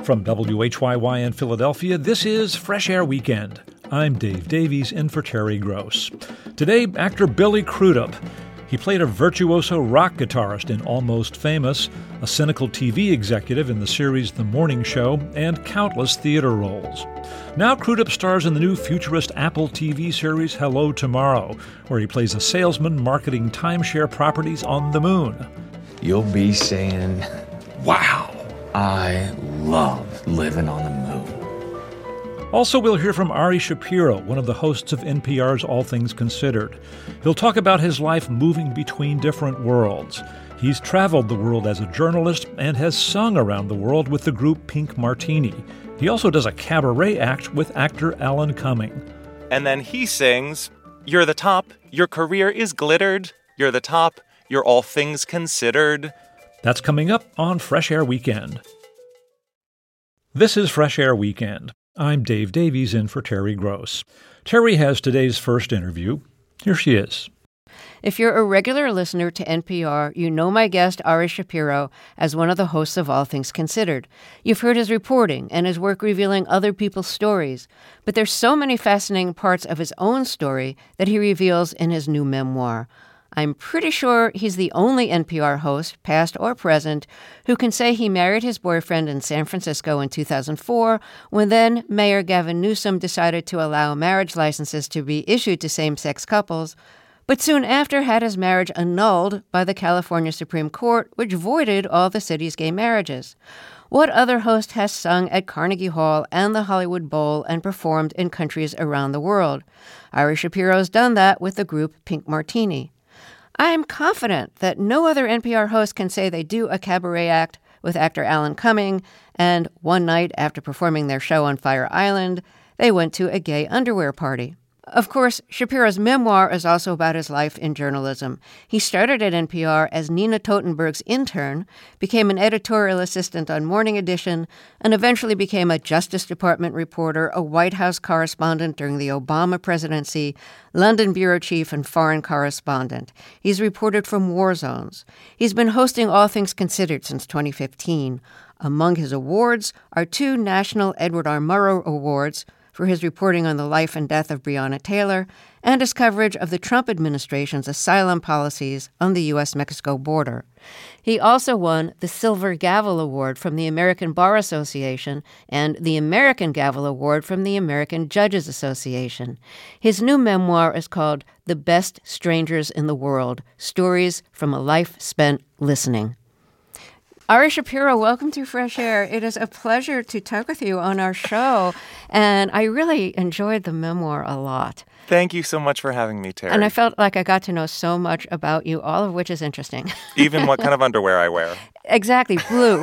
From WHYY in Philadelphia, this is Fresh Air Weekend. I'm Dave Davies, in for Terry Gross. Today, actor Billy Crudup. He played a virtuoso rock guitarist in Almost Famous, a cynical TV executive in the series The Morning Show, and countless theater roles. Now Crudup stars in the new futurist Apple TV series Hello Tomorrow, where he plays a salesman marketing timeshare properties on the moon. You'll be saying, wow, I love living on the moon. Also, we'll hear from Ari Shapiro, one of the hosts of NPR's All Things Considered. He'll talk about his life moving between different worlds. He's traveled the world as a journalist and has sung around the world with the group Pink Martini. He also does a cabaret act with actor Alan Cumming. And then he sings, "You're the top, your career is glittered. You're the top, you're all things considered." That's coming up on Fresh Air Weekend. This is Fresh Air Weekend. I'm Dave Davies, in for Terry Gross. Terry has today's first interview. Here she is. If you're a regular listener to NPR, you know my guest, Ari Shapiro, as one of the hosts of All Things Considered. You've heard his reporting and his work revealing other people's stories. But there's so many fascinating parts of his own story that he reveals in his new memoir. I'm pretty sure he's the only NPR host, past or present, who can say he married his boyfriend in San Francisco in 2004, when then Mayor Gavin Newsom decided to allow marriage licenses to be issued to same-sex couples, but soon after had his marriage annulled by the California Supreme Court, which voided all the city's gay marriages. What other host has sung at Carnegie Hall and the Hollywood Bowl and performed in countries around the world? Ari Shapiro's done that with the group Pink Martini. I am confident that no other NPR host can say they do a cabaret act with actor Alan Cumming, and one night after performing their show on Fire Island, they went to a gay underwear party. Of course, Shapiro's memoir is also about his life in journalism. He started at NPR as Nina Totenberg's intern, became an editorial assistant on Morning Edition, and eventually became a Justice Department reporter, a White House correspondent during the Obama presidency, London bureau chief, and foreign correspondent. He's reported from war zones. He's been hosting All Things Considered since 2015. Among his awards are 2 National Edward R. Murrow Awards for his reporting on the life and death of Breonna Taylor and his coverage of the Trump administration's asylum policies on the U.S.-Mexico border. He also won the Silver Gavel Award from the American Bar Association and the American Gavel Award from the American Judges Association. His new memoir is called The Best Strangers in the World: Stories from a Life Spent Listening. Ari Shapiro, welcome to Fresh Air. It is a pleasure to talk with you on our show, and I really enjoyed the memoir a lot. Thank you so much for having me, Terry. And I felt like I got to know so much about you, all of which is interesting. Even what kind of underwear I wear. Exactly, blue.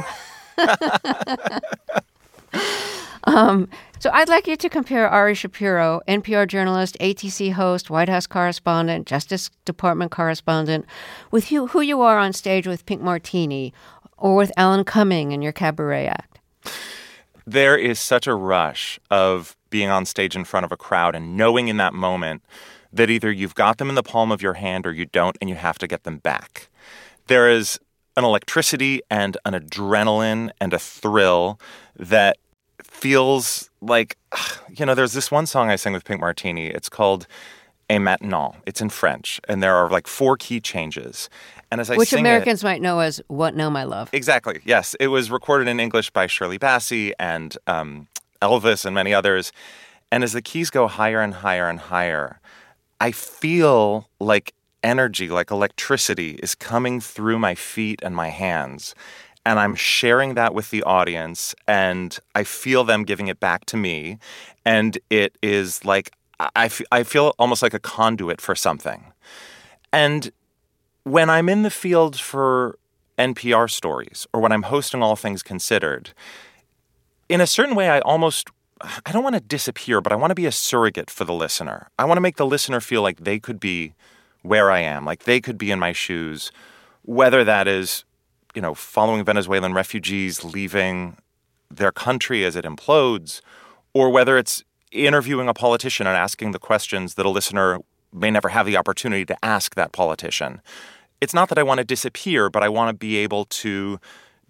So I'd like you to compare Ari Shapiro, NPR journalist, ATC host, White House correspondent, Justice Department correspondent, with who you are on stage with Pink Martini, or with Alan Cumming in your cabaret act. There is such a rush of being on stage in front of a crowd and knowing in that moment that either you've got them in the palm of your hand or you don't, and you have to get them back. There is an electricity and an adrenaline and a thrill that feels like, there's this one song I sing with Pink Martini. It's called A Matinal. It's in French, and there are 4 key changes. And as I Which sing Americans might know as What Now, My Love. Exactly, yes. It was recorded in English by Shirley Bassey and Elvis and many others. And as the keys go higher and higher and higher, I feel like energy, like electricity, is coming through my feet and my hands. And I'm sharing that with the audience, and I feel them giving it back to me. And it is like, I feel almost like a conduit for something. And when I'm in the field for NPR stories, or when I'm hosting All Things Considered, in a certain way, I don't want to disappear, but I want to be a surrogate for the listener. I want to make the listener feel like they could be where I am, like they could be in my shoes, whether that is, following Venezuelan refugees leaving their country as it implodes, or whether it's interviewing a politician and asking the questions that a listener may never have the opportunity to ask that politician. It's not that I want to disappear, but I want to be able to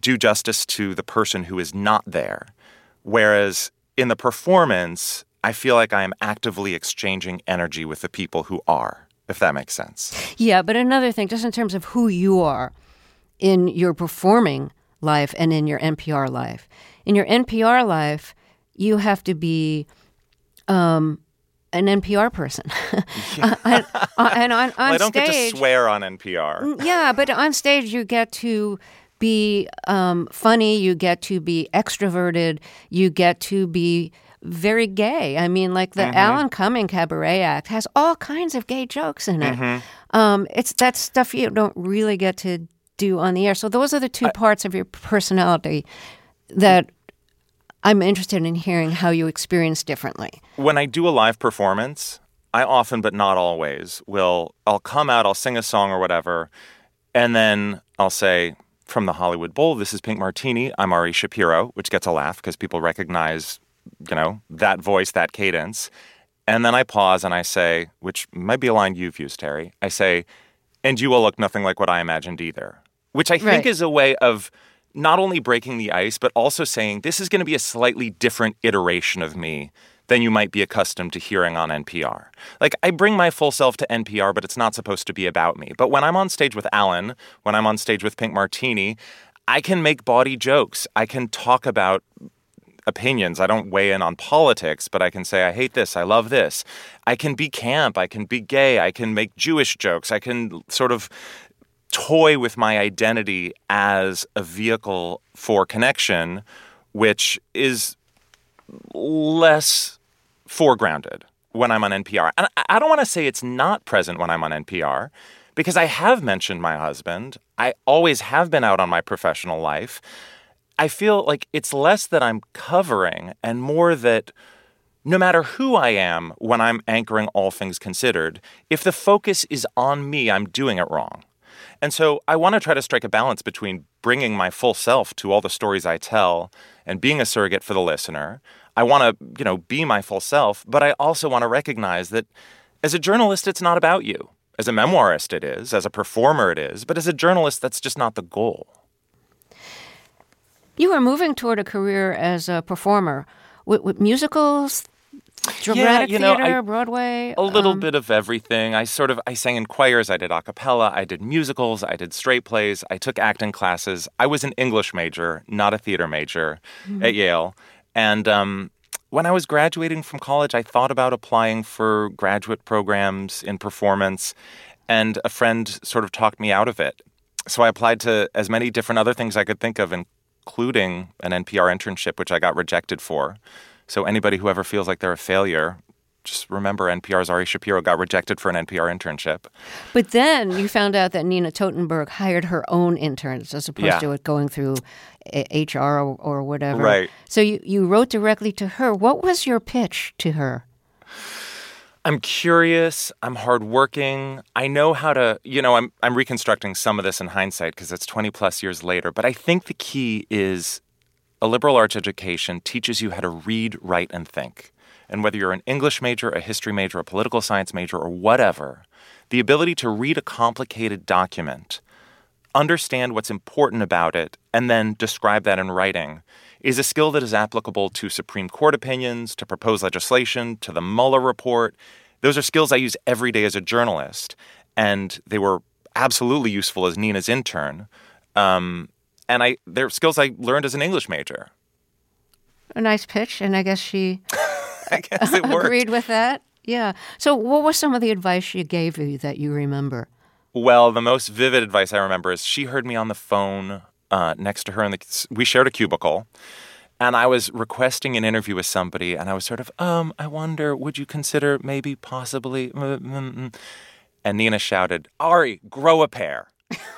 do justice to the person who is not there. Whereas in the performance, I feel like I am actively exchanging energy with the people who are, if that makes sense. Yeah, but another thing, just in terms of who you are in your performing life and in your NPR life. In your NPR life, you have to be an NPR person. And on I don't stage, get to swear on NPR. Yeah, but on stage you get to be funny, you get to be extroverted, you get to be very gay. I mean, like the Alan Cumming Cabaret Act has all kinds of gay jokes in it. It's that stuff you don't really get to do on the air. So those are the two parts of your personality that I'm interested in hearing how you experience differently. When I do a live performance, I often, but not always, I'll come out, I'll sing a song or whatever, and then I'll say, from the Hollywood Bowl, this is Pink Martini, I'm Ari Shapiro, which gets a laugh because people recognize, that voice, that cadence. And then I pause and I say, which might be a line you've used, Terry, I say, and you will look nothing like what I imagined either, which I think is a way of not only breaking the ice, but also saying this is going to be a slightly different iteration of me than you might be accustomed to hearing on NPR. Like, I bring my full self to NPR, but it's not supposed to be about me. But when I'm on stage with Alan, when I'm on stage with Pink Martini, I can make bawdy jokes. I can talk about opinions. I don't weigh in on politics, but I can say, I hate this, I love this. I can be camp, I can be gay, I can make Jewish jokes, I can sort of toy with my identity as a vehicle for connection, which is less foregrounded when I'm on NPR. And I don't want to say it's not present when I'm on NPR, because I have mentioned my husband. I always have been out on my professional life. I feel like it's less that I'm covering and more that no matter who I am when I'm anchoring All Things Considered, if the focus is on me, I'm doing it wrong. And so I want to try to strike a balance between bringing my full self to all the stories I tell and being a surrogate for the listener. I want to, be my full self, but I also want to recognize that as a journalist, it's not about you. As a memoirist, it is. As a performer, it is. But as a journalist, that's just not the goal. You are moving toward a career as a performer with musicals, dramatic theater, Broadway. A little bit of everything. I sang in choirs. I did a cappella. I did musicals. I did straight plays. I took acting classes. I was an English major, not a theater major at Yale. And when I was graduating from college, I thought about applying for graduate programs in performance, and a friend sort of talked me out of it. So I applied to as many different other things I could think of, including an NPR internship, which I got rejected for. So anybody who ever feels like they're a failure, just remember NPR's Ari Shapiro got rejected for an NPR internship. But then you found out that Nina Totenberg hired her own interns as opposed to it going through HR or whatever. Right. So you wrote directly to her. What was your pitch to her? I'm curious. I'm hardworking. I know how to, I'm reconstructing some of this in hindsight because it's 20 plus years later. But I think the key is a liberal arts education teaches you how to read, write, and think. And whether you're an English major, a history major, a political science major, or whatever, the ability to read a complicated document, understand what's important about it, and then describe that in writing is a skill that is applicable to Supreme Court opinions, to proposed legislation, to the Mueller report. Those are skills I use every day as a journalist, and they were absolutely useful as Nina's intern. And they're skills I learned as an English major. A nice pitch, and I guess she I guess it worked. Agreed with that. Yeah. So what was some of the advice she gave you that you remember? Well, the most vivid advice I remember is she heard me on the phone next to her. We shared a cubicle, and I was requesting an interview with somebody, and I was sort of, I wonder, would you consider maybe possibly... And Nina shouted, Ari, grow a pair.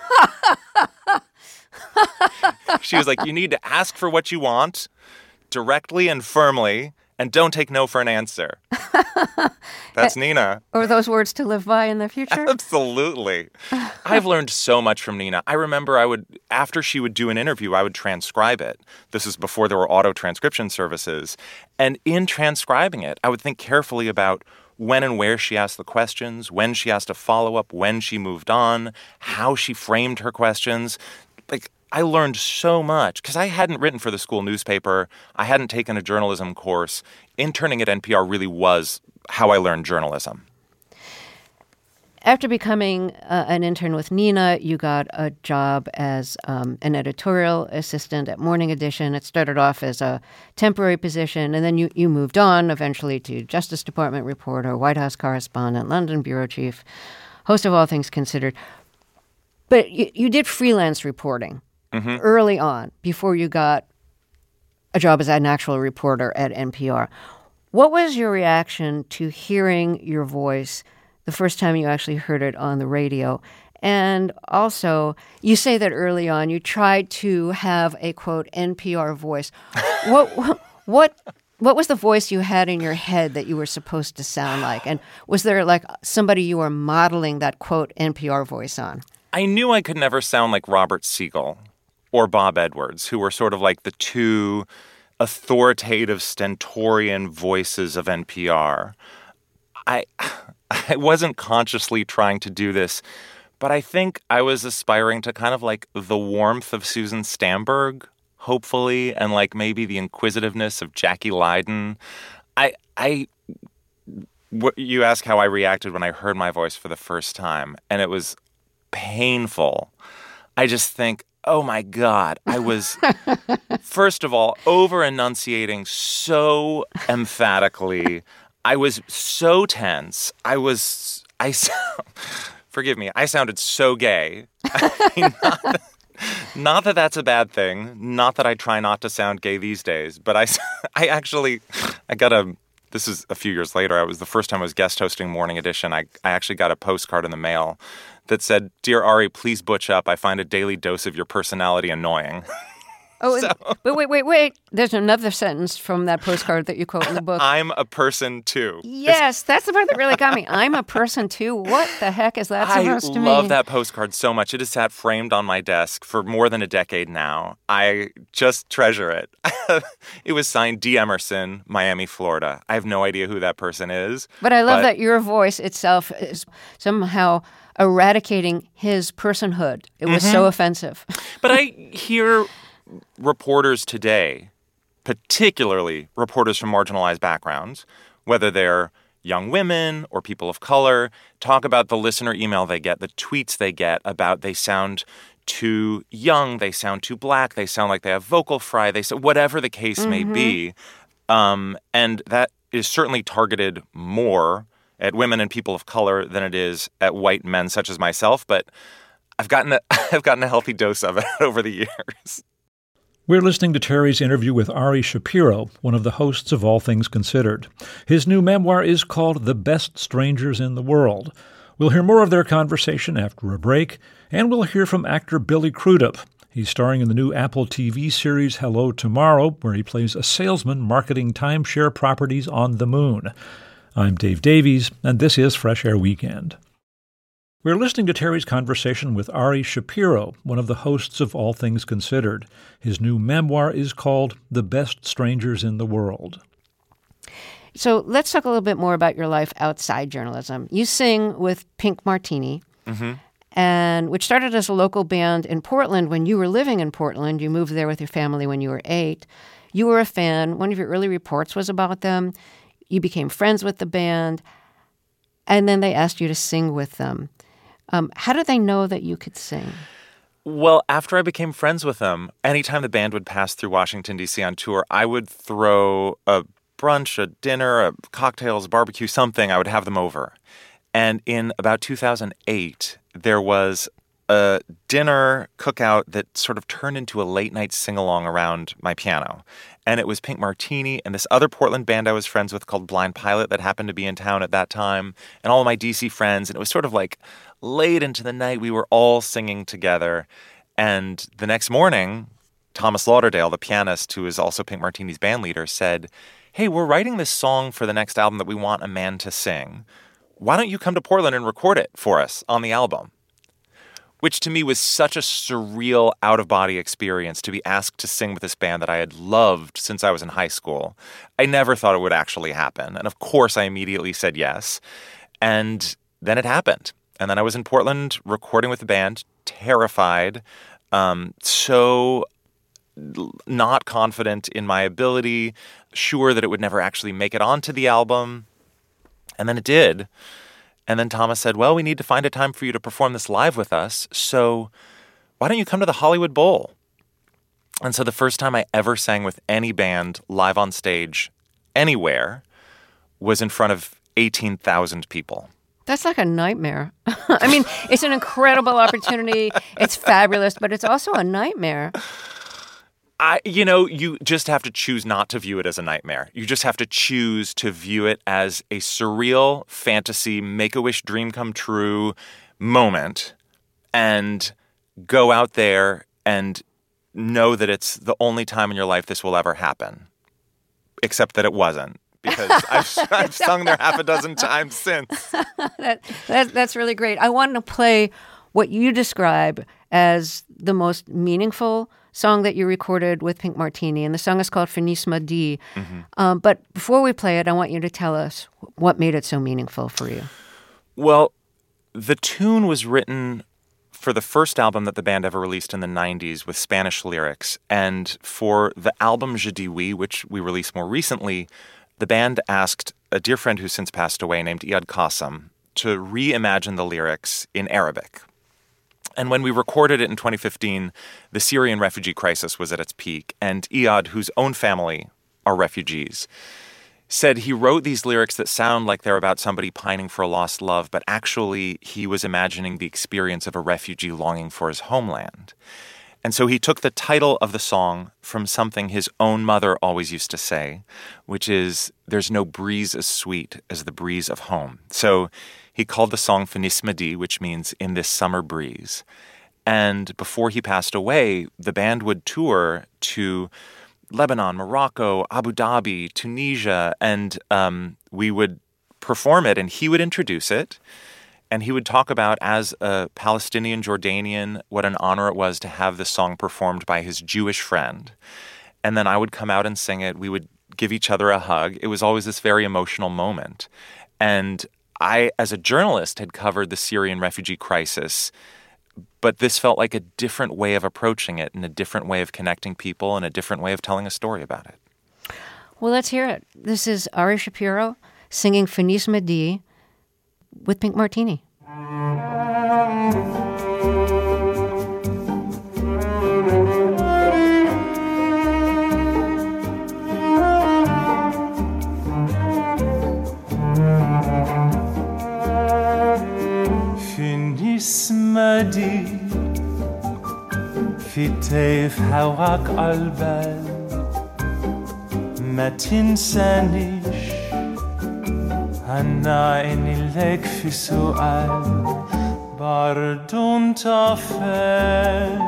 She was like, you need to ask for what you want directly and firmly, and don't take no for an answer. That's Nina. Or those words to live by in the future? Absolutely. I've learned so much from Nina. I remember after she would do an interview, I would transcribe it. This is before there were auto transcription services. And in transcribing it, I would think carefully about when and where she asked the questions, when she asked a follow-up, when she moved on, how she framed her questions. Like, I learned so much because I hadn't written for the school newspaper. I hadn't taken a journalism course. Interning at NPR really was how I learned journalism. After becoming an intern with Nina, you got a job as an editorial assistant at Morning Edition. It started off as a temporary position, and then you moved on eventually to Justice Department reporter, White House correspondent, London bureau chief, host of All Things Considered. But you did freelance reporting early on before you got a job as an actual reporter at NPR. What was your reaction to hearing your voice the first time you actually heard it on the radio? And also, you say that early on you tried to have a, quote, NPR voice. What was the voice you had in your head that you were supposed to sound like? And was there, like, somebody you were modeling that, quote, NPR voice on? I knew I could never sound like Robert Siegel or Bob Edwards, who were sort of like the two authoritative, stentorian voices of NPR. I wasn't consciously trying to do this, but I think I was aspiring to kind of like the warmth of Susan Stamberg, hopefully, and like maybe the inquisitiveness of Jackie Leiden. You ask how I reacted when I heard my voice for the first time, and it was painful. I just think, oh my God, I was, first of all, over-enunciating so emphatically. I was so tense. Forgive me, I sounded so gay. I mean, not that that's a bad thing. Not that I try not to sound gay these days. But this is a few years later. The first time I was guest hosting Morning Edition. I actually got a postcard in the mail that said, "Dear Ari, please butch up. I find a daily dose of your personality annoying." Oh, but wait. There's another sentence from that postcard that you quote in the book. I'm a person too. Yes, that's the part that really got me. I'm a person too. What the heck is that supposed to mean? I love that postcard so much. It has sat framed on my desk for more than a decade now. I just treasure it. It was signed D. Emerson, Miami, Florida. I have no idea who that person is. But I love that your voice itself is somehow eradicating his personhood. It was so offensive. But I hear reporters today, particularly reporters from marginalized backgrounds, whether they're young women or people of color, talk about the listener email they get, the tweets they get about they sound too young, they sound too black, they sound like they have vocal fry, whatever the case may be. And that is certainly targeted more at women and people of color than it is at white men such as myself. But I've gotten a healthy dose of it over the years. We're listening to Terry's interview with Ari Shapiro, one of the hosts of All Things Considered. His new memoir is called The Best Strangers in the World. We'll hear more of their conversation after a break, and we'll hear from actor Billy Crudup. He's starring in the new Apple TV series Hello Tomorrow, where he plays a salesman marketing timeshare properties on the moon. I'm Dave Davies, and this is Fresh Air Weekend. We're listening to Terry's conversation with Ari Shapiro, one of the hosts of All Things Considered. His new memoir is called The Best Strangers in the World. So let's talk a little bit more about your life outside journalism. You sing with Pink Martini, and which started as a local band in Portland when you were living in Portland. You moved there with your family when you were 8. You were a fan. One of your early reports was about them. You became friends with the band, and then they asked you to sing with them. How did they know that you could sing? Well, after I became friends with them, anytime the band would pass through Washington, D.C. on tour, I would throw a brunch, a dinner, cocktails, barbecue, something. I would have them over. And in about 2008, there was a dinner cookout that sort of turned into a late-night sing-along around my piano. And it was Pink Martini and this other Portland band I was friends with called Blind Pilot that happened to be in town at that time, and all of my D.C. friends. And it was sort of like late into the night, we were all singing together. And the next morning, Thomas Lauderdale, the pianist, who is also Pink Martini's band leader, said, "Hey, we're writing this song for the next album that we want a man to sing. Why don't you come to Portland and record it for us on the album?" Which to me was such a surreal, out-of-body experience to be asked to sing with this band that I had loved since I was in high school. I never thought it would actually happen. And of course, I immediately said yes. And then it happened. And then I was in Portland recording with the band, terrified. so not confident in my ability, sure that it would never actually make it onto the album. And then it did. And then Thomas said, well, we need to find a time for you to perform this live with us. So why don't you come to the Hollywood Bowl? And so the first time I ever sang with any band live on stage anywhere was in front of 18,000 people. That's like a nightmare. I mean, it's an incredible opportunity. It's fabulous, but it's also a nightmare. You just have to choose not to view it as a nightmare. You just have to choose to view it as a surreal fantasy, make-a-wish dream come true moment and go out there and know that it's the only time in your life this will ever happen. Except that it wasn't, because I've sung there half a dozen times since. That's really great. I wanted to play what you describe as the most meaningful song that you recorded with Pink Martini, and the song is called Finis ma dit. Mm-hmm. But before we play it, I want you to tell us what made it so meaningful for you. Well, the tune was written for the first album that the band ever released in the 90s with Spanish lyrics, and for the album Je dis oui, which we released more recently, the band asked a dear friend who's since passed away named Iyad Qasim to reimagine the lyrics in Arabic. And when we recorded it in 2015, the Syrian refugee crisis was at its peak, and Iyad, whose own family are refugees, said he wrote these lyrics that sound like they're about somebody pining for a lost love, but actually he was imagining the experience of a refugee longing for his homeland. And so he took the title of the song from something his own mother always used to say, which is, there's no breeze as sweet as the breeze of home. So he called the song Finis ma dit, which means in this summer breeze. And before he passed away, the band would tour to Lebanon, Morocco, Abu Dhabi, Tunisia, and we would perform it, and he would introduce it. And he would talk about, as a Palestinian Jordanian, what an honor it was to have this song performed by his Jewish friend. And then I would come out and sing it. We would give each other a hug. It was always this very emotional moment. And I, as a journalist, had covered the Syrian refugee crisis, but this felt like a different way of approaching it and a different way of connecting people and a different way of telling a story about it. Well, let's hear it. This is Ari Shapiro singing Finis ma dit with Pink Martini. Finis ma dit في طيف هواك عالبال ما تنسانيش أنا عيني لك في سؤال برضو طافل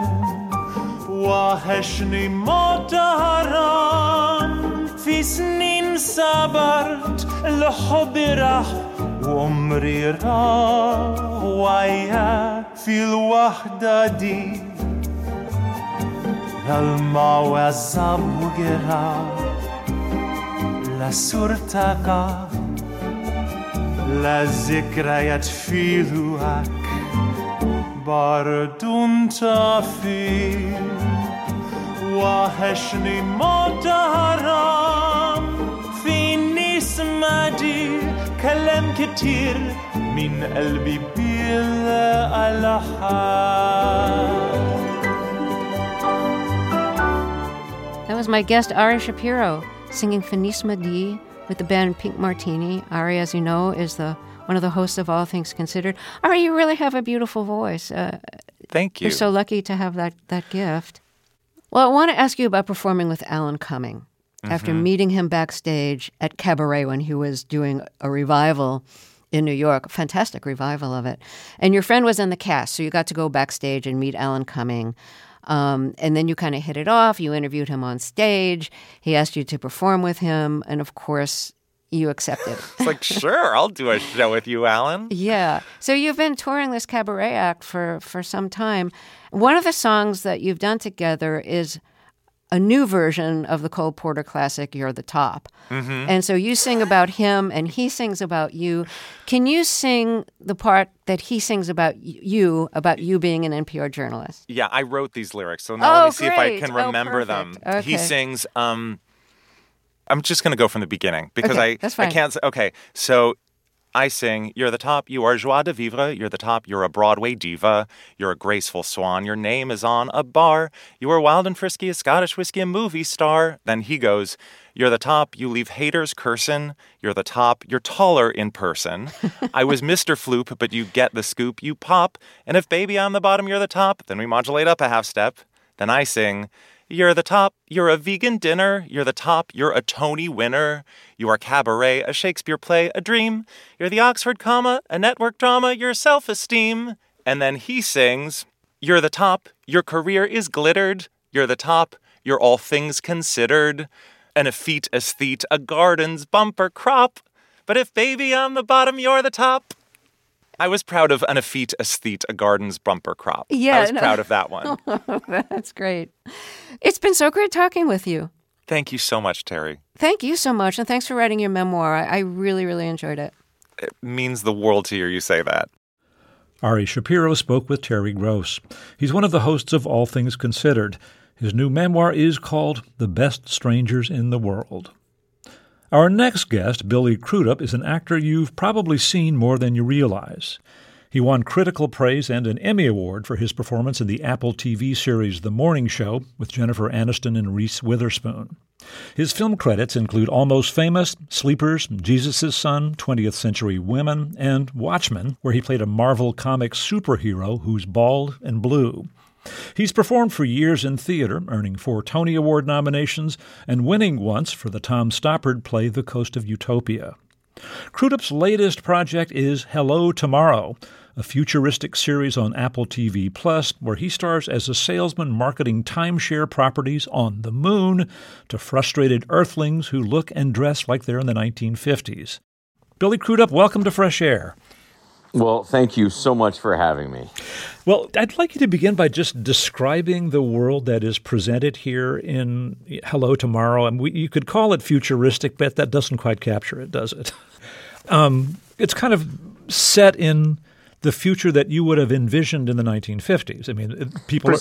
وحشني ما دارم في سنين صبرت الحب راح وعمري راح ويا في الوحدة دي الماء والعذاب وجراح لا صورتك لا ذكريات في لوحك برضو طافي وحشني ما دارم فينيس ما دي كلام كتير من قلبي بلا ألحان. That was my guest, Ari Shapiro, singing Finis ma dit with the band Pink Martini. Ari, as you know, is one of the hosts of All Things Considered. Ari, you really have a beautiful voice. Thank you. You're so lucky to have that gift. Well, I want to ask you about performing with Alan Cumming. After meeting him backstage at Cabaret when he was doing a revival in New York, a fantastic revival of it. And your friend was in the cast, so you got to go backstage and meet Alan Cumming. And then you kind of hit it off. You interviewed him on stage. He asked you to perform with him. And of course, you accepted. It's like, sure, I'll do a show with you, Alan. Yeah. So you've been touring this cabaret act for some time. One of the songs that you've done together is a new version of the Cole Porter classic, You're the Top. And so you sing about him and he sings about you. Can you sing the part that he sings about you being an NPR journalist? Yeah, I wrote these lyrics, so now let me see if I can Oh, remember them. perfect. He Okay. sings, I'm just going to go from the beginning because Okay, that's fine. I can't. Okay, so I sing, you're the top, you are joie de vivre, you're the top, you're a Broadway diva, you're a graceful swan, your name is on a bar, you are wild and frisky, a Scottish whiskey, a movie star. Then he goes, you're the top, you leave haters cursin', you're the top, you're taller in person. I was Mr. Floop, but you get the scoop, you pop, and if baby I'm the bottom, you're the top, then we modulate up a half step. Then I sing, you're the top, you're a vegan dinner, you're the top, you're a Tony winner, you are cabaret, a Shakespeare play, a dream, you're the Oxford comma, a network drama, your self-esteem. And then he sings, you're the top, your career is glittered, you're the top, you're all things considered, an effete aesthete, a garden's bumper crop, but if baby on the bottom, you're the top. I was proud of an effete aesthete, a garden's bumper crop. Yeah, I was proud of that one. That's great. It's been so great talking with you. Thank you so much, Terry. Thank you so much, and thanks for writing your memoir. I really, really enjoyed it. It means the world to hear you say that. Ari Shapiro spoke with Terry Gross. He's one of the hosts of All Things Considered. His new memoir is called The Best Strangers in the World. Our next guest, Billy Crudup, is an actor you've probably seen more than you realize. He won critical praise and an Emmy Award for his performance in the Apple TV series The Morning Show with Jennifer Aniston and Reese Witherspoon. His film credits include Almost Famous, Sleepers, Jesus' Son, 20th Century Women, and Watchmen, where he played a Marvel Comics superhero who's bald and blue. He's performed for years in theater, earning 4 Tony Award nominations and winning once for the Tom Stoppard play The Coast of Utopia. Crudup's latest project is Hello Tomorrow, a futuristic series on Apple TV Plus where he stars as a salesman marketing timeshare properties on the moon to frustrated Earthlings who look and dress like they're in the 1950s. Billy Crudup, welcome to Fresh Air. Well, thank you so much for having me. Well, I'd like you to begin by just describing the world that is presented here in Hello Tomorrow. And you could call it futuristic, but that doesn't quite capture it, does it? It's kind of set in the future that you would have envisioned in the 1950s. I mean, people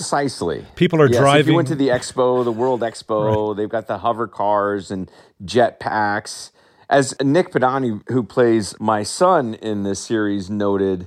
are Yes, driving. If you went to the expo, the World Expo, right. They've got the hover cars and jet packs. As Nick Padani, who plays my son in this series, noted,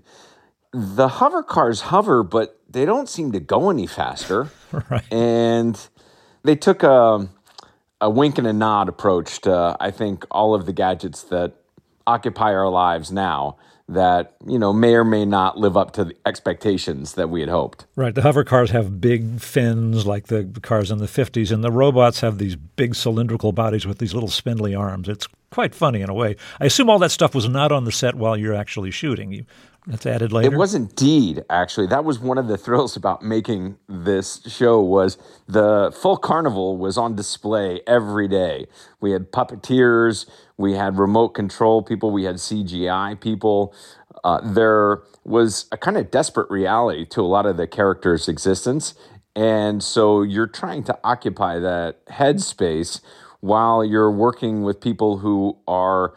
the hover cars hover, but they don't seem to go any faster. Right. And they took a wink and a nod approach to, I think, all of the gadgets that occupy our lives now that, may or may not live up to the expectations that we had hoped. Right. The hover cars have big fins like the cars in the 50s, and the robots have these big cylindrical bodies with these little spindly arms. It's quite funny in a way. I assume all that stuff was not on the set while you're actually shooting. That's added later? It was indeed, actually. That was one of the thrills about making this show was the full carnival was on display every day. We had puppeteers, we had remote control people, we had CGI people. There was a kind of desperate reality to a lot of the characters' existence. And so you're trying to occupy that headspace while you're working with people who are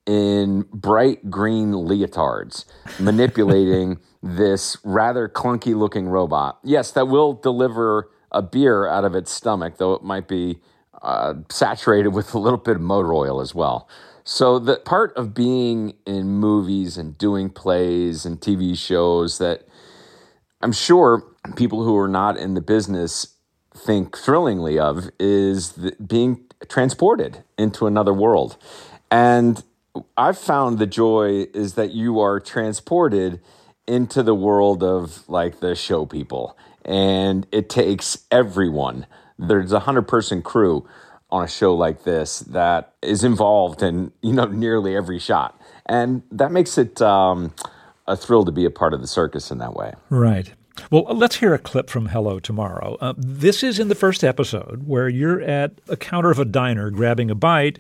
in bright green leotards, manipulating this rather clunky-looking robot. Yes, that will deliver a beer out of its stomach, though it might be saturated with a little bit of motor oil as well. So the part of being in movies and doing plays and TV shows that I'm sure people who are not in the business think thrillingly of is being transported into another world. And I've found the joy is that you are transported into the world of like the show people, and it takes everyone. There's a 100-person crew on a show like this that is involved in nearly every shot, and that makes it a thrill to be a part of the circus in that way. Right. Well, let's hear a clip from Hello Tomorrow. This is in the first episode where you're at a counter of a diner grabbing a bite.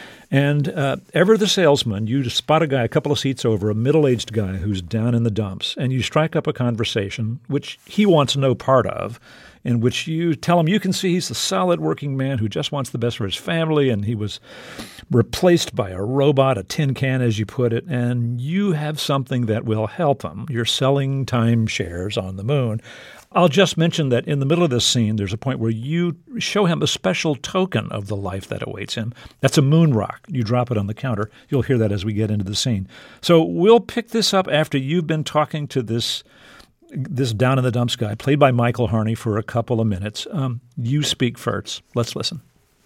And ever the salesman, you spot a guy a couple of seats over, a middle-aged guy who's down in the dumps, and you strike up a conversation, which he wants no part of. in which you tell him you can see he's a solid working man who just wants the best for his family, and he was replaced by a robot, a tin can, as you put it, and you have something that will help him. You're selling timeshares on the moon. I'll just mention that in the middle of this scene, there's a point where you show him a special token of the life that awaits him. That's a moon rock. You drop it on the counter. You'll hear that as we get into the scene. So we'll pick this up after you've been talking to this down-in-the-dumps guy, played by Michael Harney, for a couple of minutes. You speak first. Let's listen.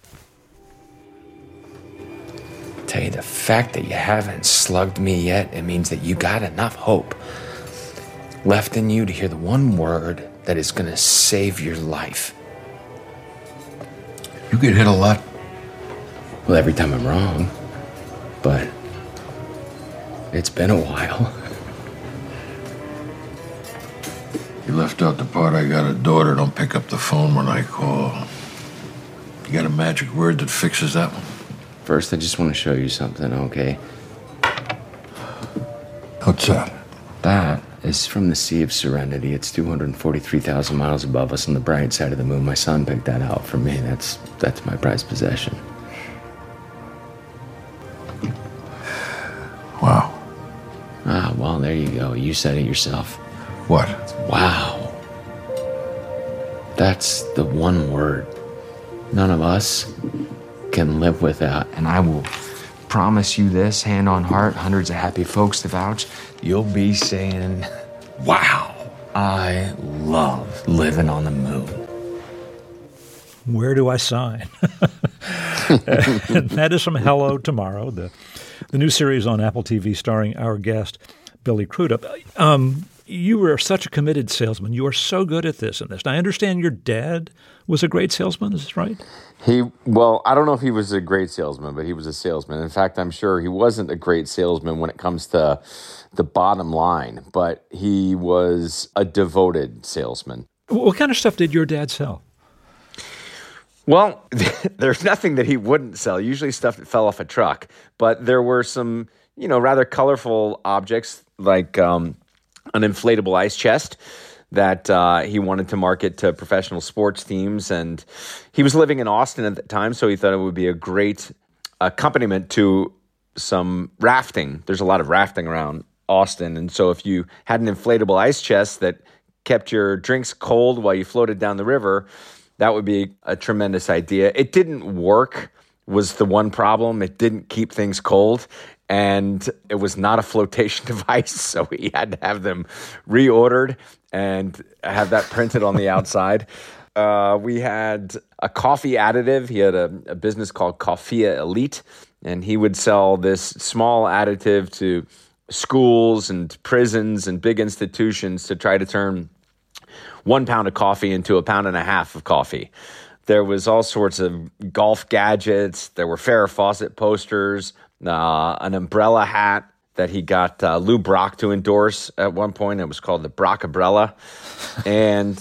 Tell you, the fact that you haven't slugged me yet, it means that you got enough hope left in you to hear the one word that is going to save your life. You get hit a lot? Well, every time I'm wrong, but it's been a while. You left out the part I got a daughter, don't pick up the phone when I call. You got a magic word that fixes that one? First, I just want to show you something, okay? What's that? That is from the Sea of Serenity. It's 243,000 miles above us on the bright side of the moon. My son picked that out for me. That's my prized possession. Wow. Ah, well, there you go. You said it yourself. What? Wow. That's the one word none of us can live without. And I will promise you this, hand on heart, hundreds of happy folks to vouch, You'll be saying, wow, I love living on the moon. Where do I sign? That is from Hello Tomorrow, the new series on Apple TV starring our guest, Billy Crudup. You were such a committed salesman. You are so good at this and this. Now, I understand your dad was a great salesman. Is this right? Well, I don't know if he was a great salesman, but he was a salesman. In fact, I'm sure he wasn't a great salesman when it comes to the bottom line, but he was a devoted salesman. What kind of stuff did your dad sell? Well, there's nothing that he wouldn't sell, usually stuff that fell off a truck. But there were some, rather colorful objects like an inflatable ice chest that he wanted to market to professional sports teams. And he was living in Austin at the time, so he thought it would be a great accompaniment to some rafting. There's a lot of rafting around Austin. And so if you had an inflatable ice chest that kept your drinks cold while you floated down the river, that would be a tremendous idea. It didn't work, was the one problem. It didn't keep things cold. And it was not a flotation device, so he had to have them reordered and have that printed on the outside. We had a coffee additive. He had a business called Coffea Elite, and he would sell this small additive to schools and prisons and big institutions to try to turn 1 pound of coffee into 1.5 pounds of coffee. There was all sorts of golf gadgets. There were Farrah Fawcett posters, an umbrella hat that he got Lou Brock to endorse at one point. It was called the Brock Umbrella. And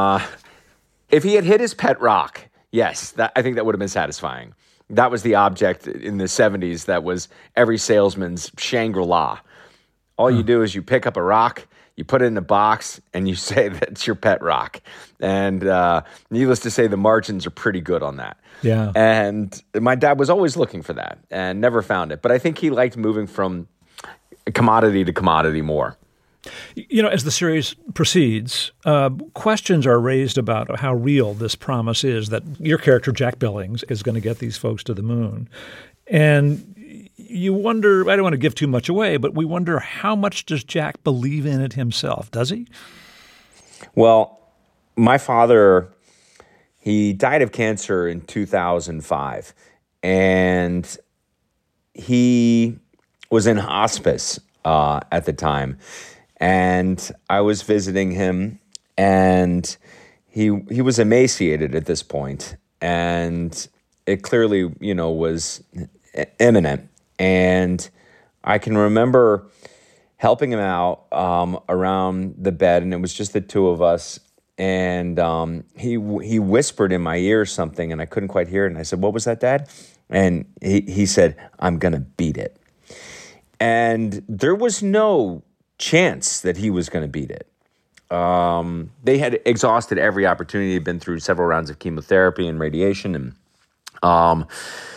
if he had hit his pet rock, yes, I think that would have been satisfying. That was the object in the 70s that was every salesman's Shangri-La. All you do is you pick up a rock, you put it in a box, and you say that's your pet rock. And needless to say, the margins are pretty good on that. Yeah. And my dad was always looking for that and never found it. But I think he liked moving from commodity to commodity more. As the series proceeds, questions are raised about how real this promise is that your character, Jack Billings, is going to get these folks to the moon. And you wonder, I don't want to give too much away, but we wonder, how much does Jack believe in it himself? Does he? Well, my father, he died of cancer in 2005, and he was in hospice at the time. And I was visiting him, and he was emaciated at this point, and it clearly, was imminent. And I can remember helping him out around the bed, and it was just the two of us. And he whispered in my ear something, and I couldn't quite hear it. And I said, "What was that, Dad?" And he said, "I'm gonna beat it." And there was no chance that he was going to beat it. They had exhausted every opportunity. They'd been through several rounds of chemotherapy and radiation. And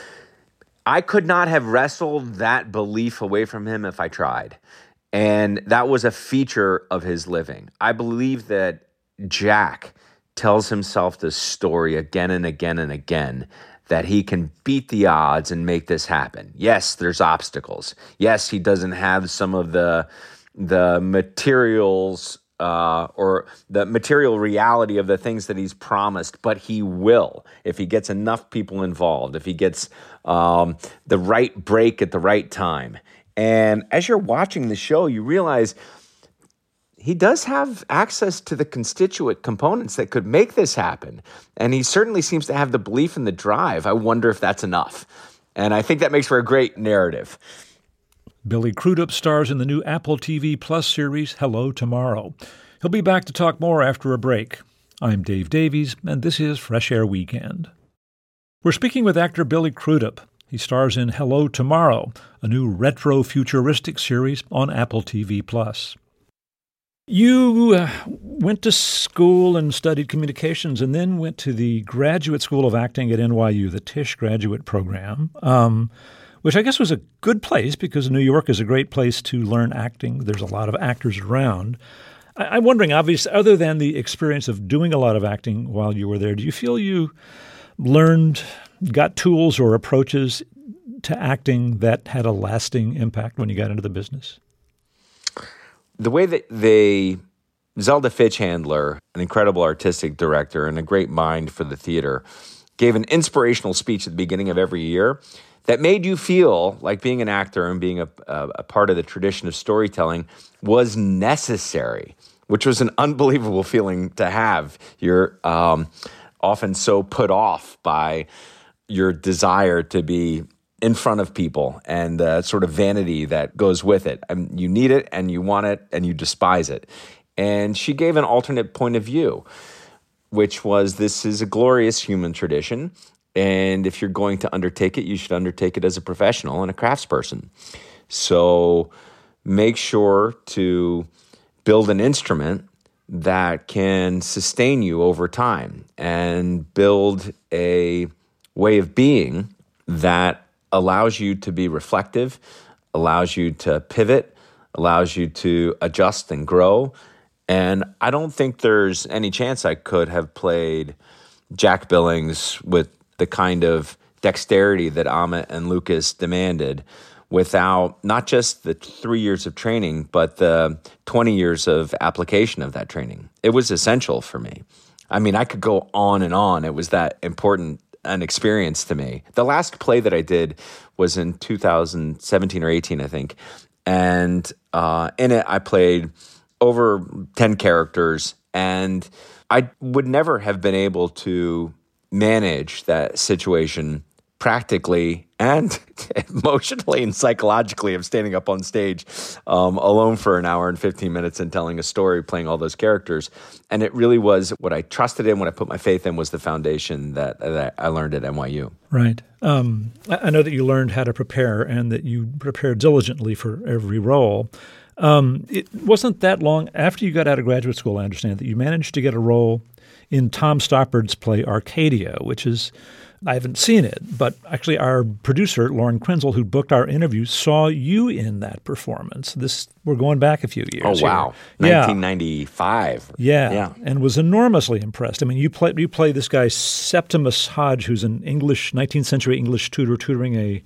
I could not have wrestled that belief away from him if I tried. And that was a feature of his living. I believe that Jack tells himself this story again and again and again, that he can beat the odds and make this happen. Yes, there's obstacles. Yes, he doesn't have some of the materials or the material reality of the things that he's promised, but he will if he gets enough people involved, if he gets the right break at the right time. And as you're watching the show, you realize he does have access to the constituent components that could make this happen. And he certainly seems to have the belief and the drive. I wonder if that's enough. And I think that makes for a great narrative. Billy Crudup stars in the new Apple TV Plus series, Hello Tomorrow. He'll be back to talk more after a break. I'm Dave Davies, and this is Fresh Air Weekend. We're speaking with actor Billy Crudup. He stars in Hello Tomorrow, a new retro-futuristic series on Apple TV Plus. You went to school and studied communications and then went to the Graduate School of Acting at NYU, the Tisch Graduate Program, which I guess was a good place because New York is a great place to learn acting. There's a lot of actors around. I'm wondering, obviously, other than the experience of doing a lot of acting while you were there, do you feel you got tools or approaches to acting that had a lasting impact when you got into the business? The way that Zelda Fitchhandler, an incredible artistic director and a great mind for the theater, gave an inspirational speech at the beginning of every year that made you feel like being an actor and being a part of the tradition of storytelling was necessary, which was an unbelievable feeling to have. You're often so put off by your desire to be in front of people and the sort of vanity that goes with it. You need it and you want it and you despise it. And she gave an alternate point of view, which was this is a glorious human tradition. And if you're going to undertake it, you should undertake it as a professional and a craftsperson. So make sure to build an instrument that can sustain you over time and build a way of being that allows you to be reflective, allows you to pivot, allows you to adjust and grow. And I don't think there's any chance I could have played Jack Billings with the kind of dexterity that Amit and Lucas demanded without not just the 3 years of training, but the 20 years of application of that training. It was essential for me. I mean, I could go on and on. It was that important an experience to me. The last play that I did was in 2017 or 18, I think. And in it, I played over 10 characters. And I would never have been able to manage that situation practically and emotionally and psychologically of standing up on stage alone for an hour and 15 minutes and telling a story, playing all those characters. And it really was what I trusted in, what I put my faith in, was the foundation that I learned at NYU. Right. I know that you learned how to prepare and that you prepared diligently for every role. It wasn't that long after you got out of graduate school, I understand, that you managed to get a role in Tom Stoppard's play Arcadia, which is, I haven't seen it, but actually our producer, Lauren Quinzel, who booked our interview, saw you in that performance. We're going back a few years. Oh, wow. Here. 1995. Yeah, and was enormously impressed. I mean, you play this guy Septimus Hodge, who's an 19th century English tutor tutoring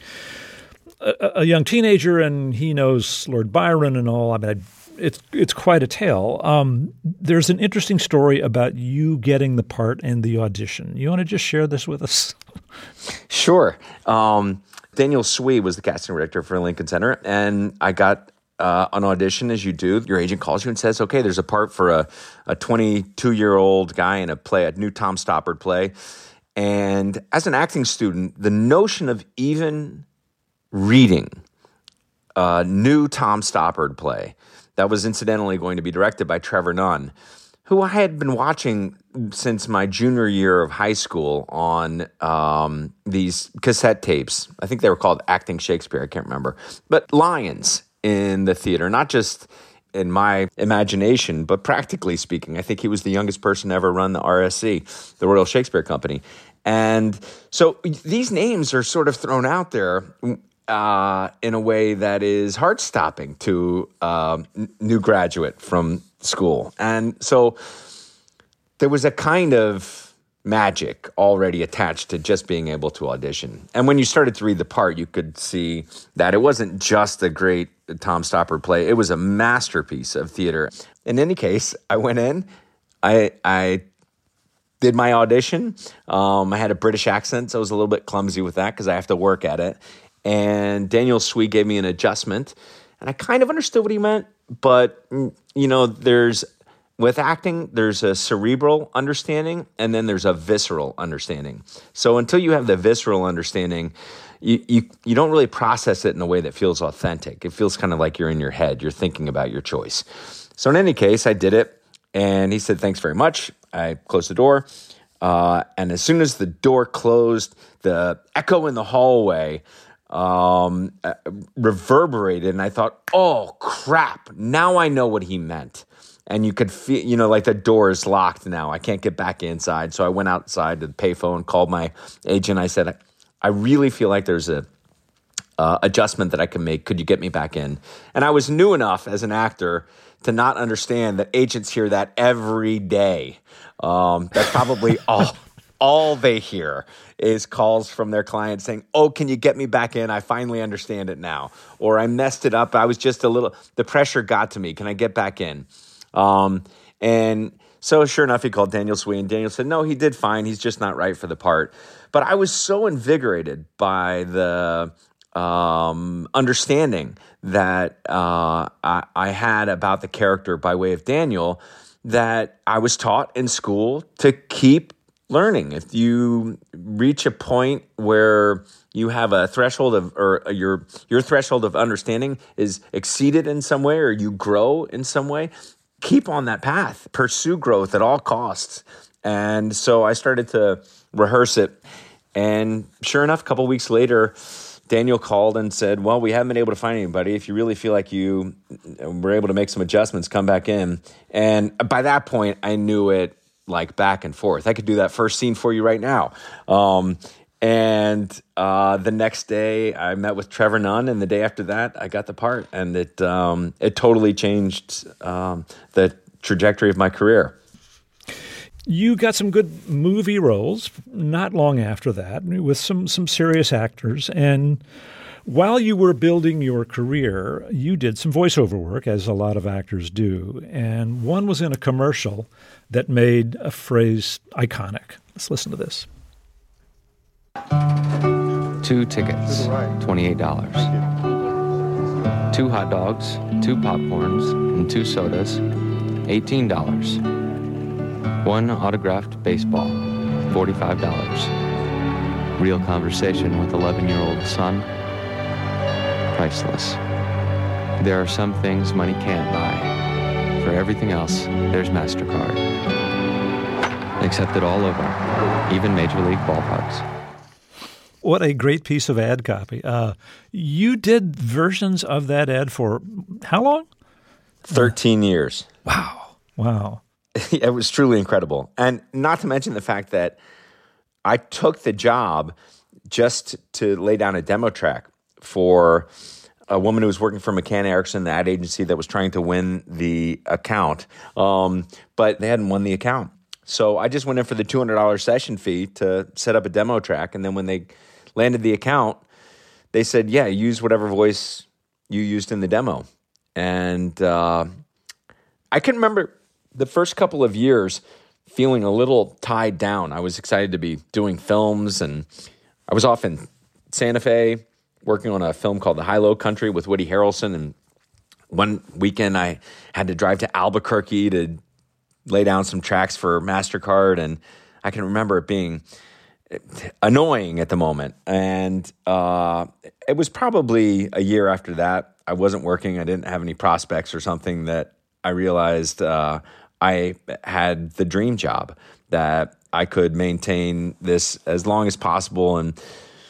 a young teenager, and he knows Lord Byron and all. I mean, it's quite a tale. There's an interesting story about you getting the part and the audition. You want to just share this with us? Sure. Daniel Swee was the casting director for Lincoln Center, and I got an audition, as you do. Your agent calls you and says, okay, there's a part for a 22-year-old guy in a new Tom Stoppard play. And as an acting student, the notion of even reading a new Tom Stoppard play that was incidentally going to be directed by Trevor Nunn, who I had been watching since my junior year of high school on these cassette tapes. I think they were called Acting Shakespeare. I can't remember. But Lions in the theater, not just in my imagination, but practically speaking, I think he was the youngest person to ever run the RSC, the Royal Shakespeare Company. And so these names are sort of thrown out there in a way that is heart-stopping to a new graduate from school. And so there was a kind of magic already attached to just being able to audition. And when you started to read the part, you could see that it wasn't just a great Tom Stoppard play. It was a masterpiece of theater. In any case, I went in, I did my audition. I had a British accent, so I was a little bit clumsy with that because I have to work at it. And Daniel Swee gave me an adjustment, and I kind of understood what he meant, but, with acting, there's a cerebral understanding, and then there's a visceral understanding. So until you have the visceral understanding, you don't really process it in a way that feels authentic. It feels kind of like you're in your head. You're thinking about your choice. So in any case, I did it, and he said, "Thanks very much." I closed the door, and as soon as the door closed, the echo in the hallway reverberated, and I thought, "Oh, crap, now I know what he meant." And you could feel, like the door is locked now. I can't get back inside. So I went outside to the payphone, called my agent. I said, "I really feel like there's a adjustment that I can make. Could you get me back in?" And I was new enough as an actor to not understand that agents hear that every day. That's probably all they hear is calls from their clients saying, "Oh, can you get me back in? I finally understand it now." Or, "I messed it up. I was just the pressure got to me. Can I get back in?" And so sure enough, he called Daniel Swee, and Daniel said, "No, he did fine. He's just not right for the part." But I was so invigorated by the understanding that I had about the character by way of Daniel that I was taught in school to keep learning. If you reach a point where you have a threshold of, or your threshold of understanding is exceeded in some way, or you grow in some way, keep on that path. Pursue growth at all costs. And so I started to rehearse it. And sure enough, a couple weeks later, Daniel called and said, "Well, we haven't been able to find anybody. If you really feel like you were able to make some adjustments, come back in." And by that point, I knew it like back and forth. I could do that first scene for you right now. And the next day, I met with Trevor Nunn, and the day after that, I got the part, and it totally changed the trajectory of my career. You got some good movie roles not long after that with some serious actors, and while you were building your career, you did some voiceover work, as a lot of actors do, and one was in a commercial that made a phrase iconic. Let's listen to this. 2 tickets, $28. 2 hot dogs, 2 popcorns, and 2 sodas, $18. 1 autographed baseball, $45. Real conversation with 11-year-old son, priceless. There are some things money can't buy. For everything else, there's MasterCard. Accepted all over, even Major League ballparks. What a great piece of ad copy. You did versions of that ad for how long? 13 years. Wow. It was truly incredible. And not to mention the fact that I took the job just to lay down a demo track for a woman who was working for McCann Erickson, the ad agency that was trying to win the account. But they hadn't won the account. So I just went in for the $200 session fee to set up a demo track. And then when they landed the account, they said, "Yeah, use whatever voice you used in the demo." And I can remember the first couple of years feeling a little tied down. I was excited to be doing films, and I was off in Santa Fe working on a film called The High-Low Country with Woody Harrelson. And one weekend I had to drive to Albuquerque to lay down some tracks for MasterCard, and I can remember it being annoying at the moment. And it was probably a year after that. I wasn't working. I didn't have any prospects or something, that I realized I had the dream job, that I could maintain this as long as possible. And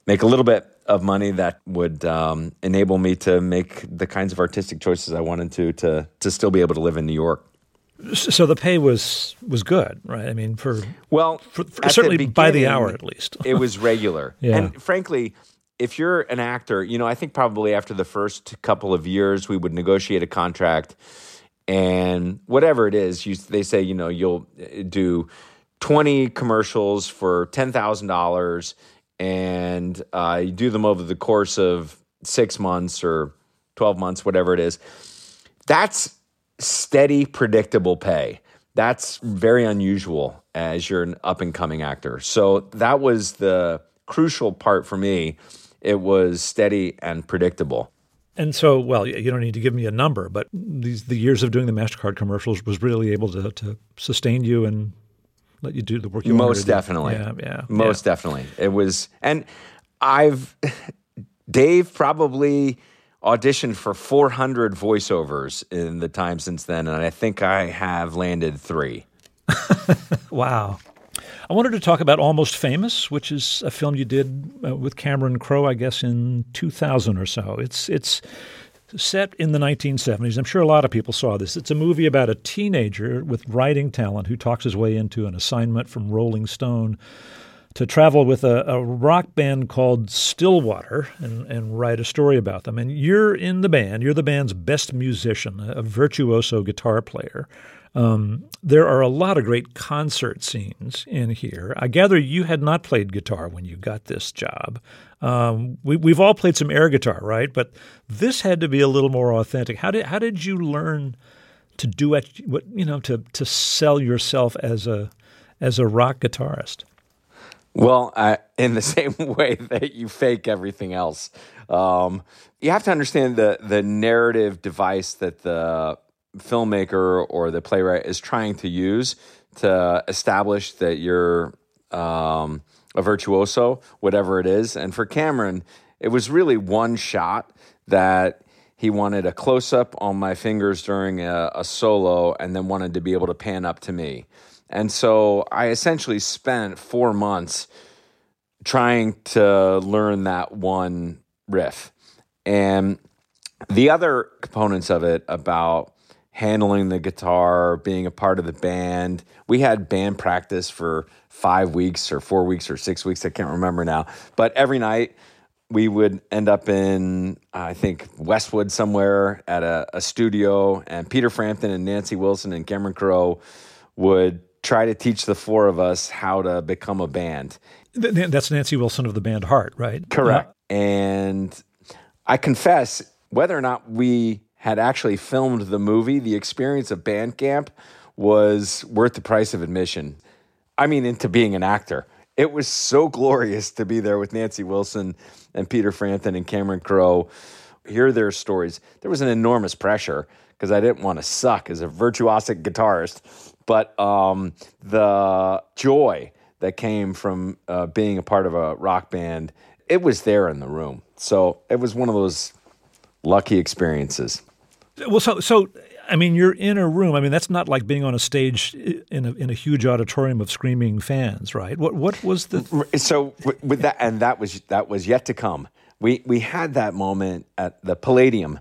make a little bit of money that would enable me to make the kinds of artistic choices I wanted to still be able to live in New York. So the pay was good, right? I mean, for certainly by the hour at least. It was regular. Yeah. And frankly, if you're an actor, I think probably after the first couple of years, we would negotiate a contract, and whatever it is, they say, you'll do 20 commercials for $10,000, and you do them over the course of 6 months or 12 months, whatever it is. That's steady, predictable pay. That's very unusual as you're an up-and-coming actor. So that was the crucial part for me. It was steady and predictable. And so, well, you don't need to give me a number, but the years of doing the MasterCard commercials was really able to sustain you and let you do the work you wanted to do. Most definitely. Yeah. Most definitely. It was, and Dave probably auditioned for 400 voiceovers in the time since then, and I think I have landed 3. Wow. I wanted to talk about Almost Famous, which is a film you did with Cameron Crowe, I guess, in 2000 or so. It's set in the 1970s. I'm sure a lot of people saw this. It's a movie about a teenager with writing talent who talks his way into an assignment from Rolling Stone to travel with a rock band called Stillwater and write a story about them. And you're in the band. You're the band's best musician, a virtuoso guitar player. There are a lot of great concert scenes in here. I gather you had not played guitar when you got this job. We've all played some air guitar, right? But this had to be a little more authentic. How did you learn to to sell yourself as a rock guitarist? Well, in the same way that you fake everything else, you have to understand the narrative device that the filmmaker or the playwright is trying to use to establish that you're a virtuoso, whatever it is. And for Cameron, it was really one shot that he wanted a close-up on my fingers during a solo and then wanted to be able to pan up to me. And so I essentially spent 4 months trying to learn that one riff. And the other components of it about handling the guitar, being a part of the band, we had band practice for 5 weeks or 4 weeks or 6 weeks, I can't remember now. But every night we would end up in, I think, Westwood somewhere at a studio, and Peter Frampton and Nancy Wilson and Cameron Crowe would try to teach the 4 of us how to become a band. That's Nancy Wilson of the band Heart, right? Correct. And I confess, whether or not we had actually filmed the movie, the experience of band camp was worth the price of admission. I mean, into being an actor. It was so glorious to be there with Nancy Wilson and Peter Frampton and Cameron Crowe, hear their stories. There was an enormous pressure because I didn't want to suck as a virtuosic guitarist. But the joy that came from being a part of a rock band, it was there in the room. So it was one of those lucky experiences. Well, so I mean, you're in a room. I mean, that's not like being on a stage in a huge auditorium of screaming fans, right? What was the so with that, and that was yet to come. We had that moment at the Palladium.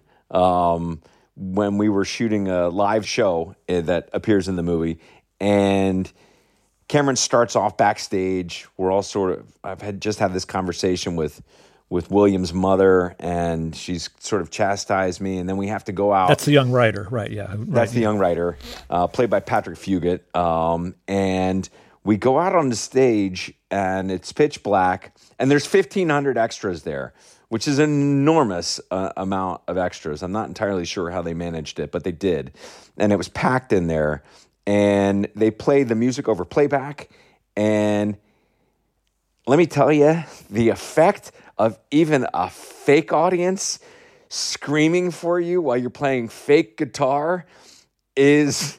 When we were shooting a live show that appears in the movie, and Cameron starts off backstage. We're all I've just had this conversation with William's mother, and she's sort of chastised me, and then we have to go out. That's the young writer, right? Yeah. Right. That's the young writer, played by Patrick Fugit. And we go out on the stage, and it's pitch black, and there's 1,500 extras there, which is an enormous amount of extras. I'm not entirely sure how they managed it, but they did. And it was packed in there. And they played the music over playback. And let me tell you, the effect of even a fake audience screaming for you while you're playing fake guitar is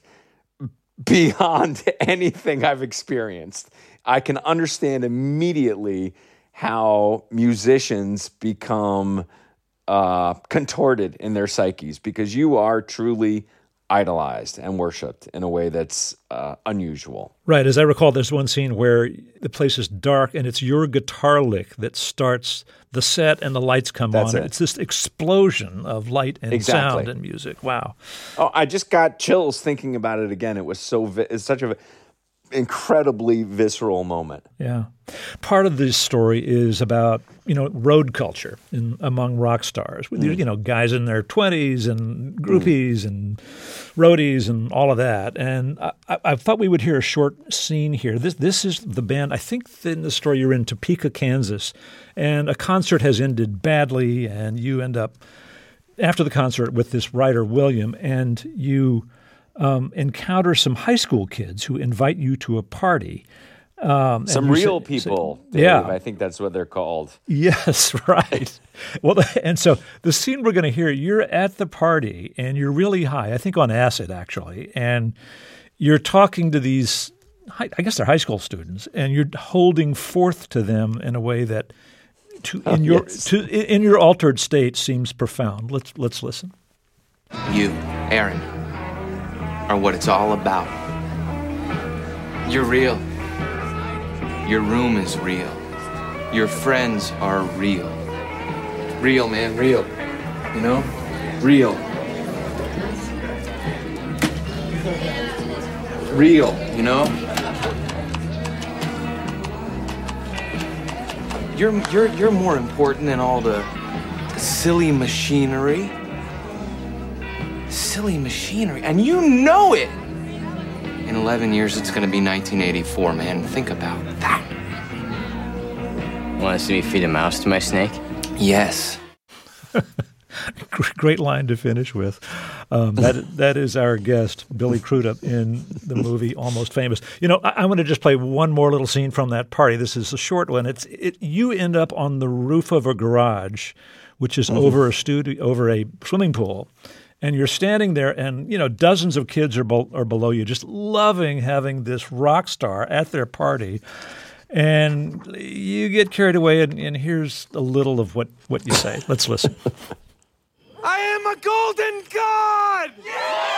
beyond anything I've experienced. I can understand immediately how musicians become contorted in their psyches because you are truly idolized and worshipped in a way that's unusual. Right. As I recall, there's one scene where the place is dark and it's your guitar lick that starts the set and the lights come That's on. it. It's this explosion of light and Exactly. sound and music. Wow. Oh, I just got chills thinking about it again. It was it's such an incredibly visceral moment. Yeah. Part of this story is about, road culture among rock stars. With, guys in their 20s and groupies and roadies and all of that. And I thought we would hear a short scene here. This is the band, I think in the story you're in Topeka, Kansas, and a concert has ended badly, and you end up after the concert with this writer, William, and you encounter some high school kids who invite you to a party. Some real people, Dave. Yeah. I think that's what they're called. Yes, right. Well, and so the scene we're going to hear, you're at the party and you're really high, I think on acid actually, and you're talking to these, I guess they're high school students, and you're holding forth to them in a way that in your altered state seems profound. Let's listen. You, Aaron, are what it's all about. You're real. Your room is real. Your friends are real. Real, man, real. You know? Real. Real, you know? You're more important than all the silly machinery. Silly machinery, and you know it! In 11 years, it's gonna be 1984, man. Think about that. Want to see me feed a mouse to my snake? Yes. Great line to finish with. That is our guest, Billy Crudup, in the movie Almost Famous. I want to just play one more little scene from that party. This is a short one. You end up on the roof of a garage, which is over a swimming pool. And you're standing there, and dozens of kids are below you, just loving having this rock star at their party. And you get carried away, and here's a little of what you say. Let's listen. I am a golden god! Yeah!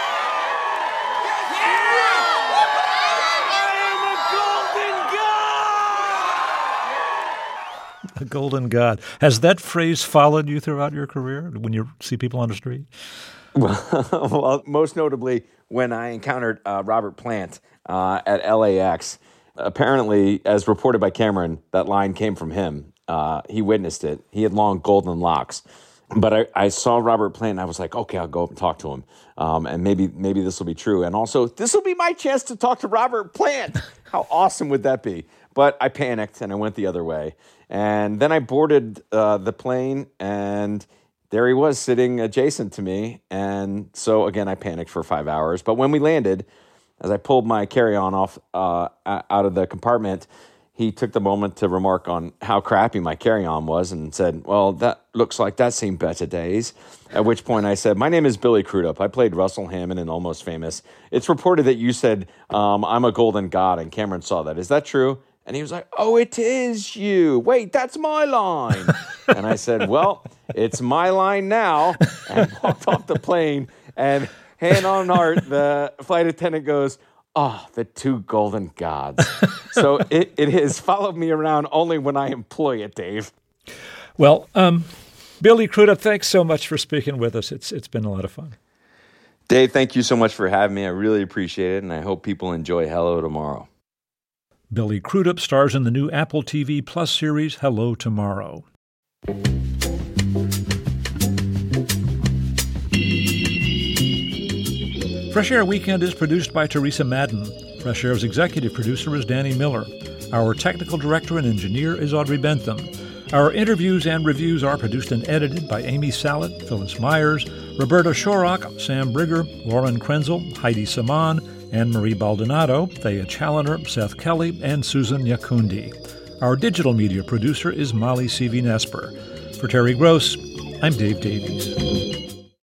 I am a golden god! A golden god. Has that phrase followed you throughout your career when you see people on the street? Well, most notably when I encountered Robert Plant at LAX. Apparently, as reported by Cameron, that line came from him. He witnessed it. He had long golden locks. But I saw Robert Plant, and I was like, okay, I'll go up and talk to him. And maybe this will be true. And also, this will be my chance to talk to Robert Plant. How awesome would that be? But I panicked, and I went the other way. And then I boarded the plane, and there he was sitting adjacent to me. And so, again, I panicked for 5 hours. But when we landed, as I pulled my carry-on off out of the compartment, he took the moment to remark on how crappy my carry-on was and said, well, that looks like that's seen better days. At which point I said, my name is Billy Crudup. I played Russell Hammond in Almost Famous. It's reported that you said, I'm a golden god, and Cameron saw that. Is that true? And he was like, oh, it is you. Wait, that's my line. And I said, well, it's my line now. And walked off the plane, and hand on heart, the flight attendant goes, oh, the two golden gods. So it has followed me around only when I employ it, Dave. Well, Billy Crudup, thanks so much for speaking with us. It's been a lot of fun. Dave, thank you so much for having me. I really appreciate it, and I hope people enjoy Hello Tomorrow. Billy Crudup stars in the new Apple TV Plus series Hello Tomorrow. Fresh Air Weekend is produced by Teresa Madden. Fresh Air's executive producer is Danny Miller. Our technical director and engineer is Audrey Bentham. Our interviews and reviews are produced and edited by Amy Sallet, Phyllis Myers, Roberta Shorrock, Sam Brigger, Lauren Krenzel, Heidi Saman, Anne-Marie Baldonado, Thea Challoner, Seth Kelly, and Susan Yakundi. Our digital media producer is Molly C.V. Nesper. For Terry Gross, I'm Dave Davies.